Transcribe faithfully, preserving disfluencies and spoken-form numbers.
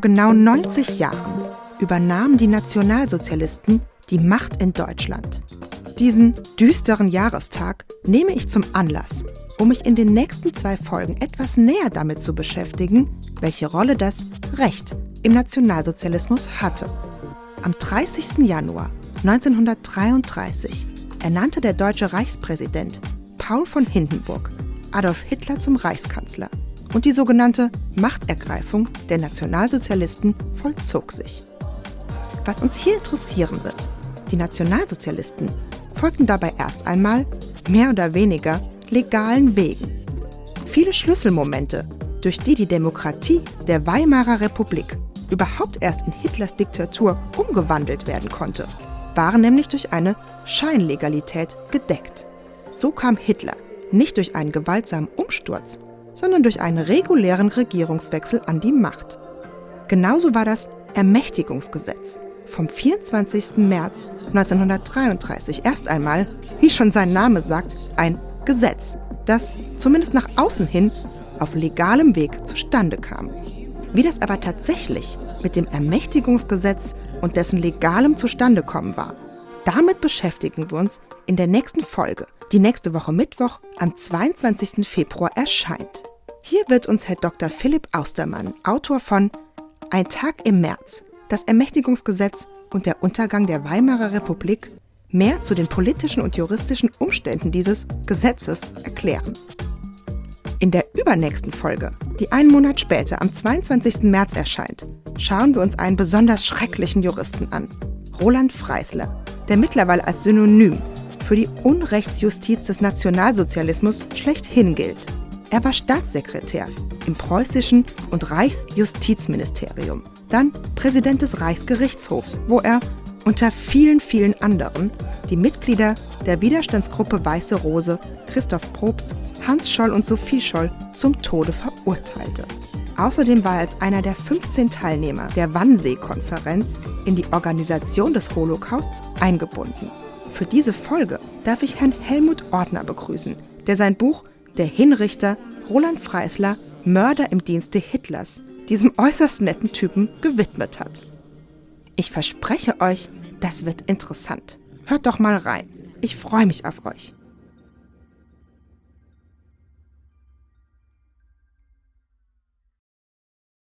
genau neunzig Jahren übernahmen die Nationalsozialisten die Macht in Deutschland. Diesen düsteren Jahrestag nehme ich zum Anlass, um mich in den nächsten zwei Folgen etwas näher damit zu beschäftigen, welche Rolle das Recht im Nationalsozialismus hatte. Am dreißigsten Januar neunzehnhundertdreiunddreißig ernannte der deutsche Reichspräsident Paul von Hindenburg Adolf Hitler zum Reichskanzler und die sogenannte Machtergreifung der Nationalsozialisten vollzog sich. Was uns hier interessieren wird: Die Nationalsozialisten folgten dabei erst einmal mehr oder weniger legalen Wegen. Viele Schlüsselmomente, durch die die Demokratie der Weimarer Republik überhaupt erst in Hitlers Diktatur umgewandelt werden konnte, waren nämlich durch eine Scheinlegalität gedeckt. So kam Hitler nicht durch einen gewaltsamen Umsturz, sondern durch einen regulären Regierungswechsel an die Macht. Genauso war das Ermächtigungsgesetz vom vierundzwanzigsten März neunzehnhundertdreiunddreißig erst einmal, wie schon sein Name sagt, ein Gesetz, das zumindest nach außen hin auf legalem Weg zustande kam. Wie das aber tatsächlich mit dem Ermächtigungsgesetz und dessen legalem Zustandekommen war, damit beschäftigen wir uns in der nächsten Folge, die nächste Woche Mittwoch am zweiundzwanzigsten Februar erscheint. Hier wird uns Herr Doktor Philipp Austermann, Autor von Ein Tag im März, das Ermächtigungsgesetz und der Untergang der Weimarer Republik, mehr zu den politischen und juristischen Umständen dieses Gesetzes erklären. In der übernächsten Folge, die einen Monat später am zweiundzwanzigsten März erscheint, schauen wir uns einen besonders schrecklichen Juristen an, Roland Freisler, der mittlerweile als Synonym für die Unrechtsjustiz des Nationalsozialismus schlechthin gilt. Er war Staatssekretär im preußischen und Reichsjustizministerium, dann Präsident des Reichsgerichtshofs, wo er unter vielen, vielen anderen die Mitglieder der Widerstandsgruppe Weiße Rose, Christoph Probst, Hans Scholl und Sophie Scholl zum Tode verurteilte. Außerdem war er als einer der fünfzehn Teilnehmer der Wannsee-Konferenz in die Organisation des Holocausts eingebunden. Für diese Folge darf ich Herrn Helmut Ortner begrüßen, der sein Buch Der Hinrichter Roland Freisler, Mörder im Dienste Hitlers, diesem äußerst netten Typen gewidmet hat. Ich verspreche euch, das wird interessant. Hört doch mal rein. Ich freue mich auf euch.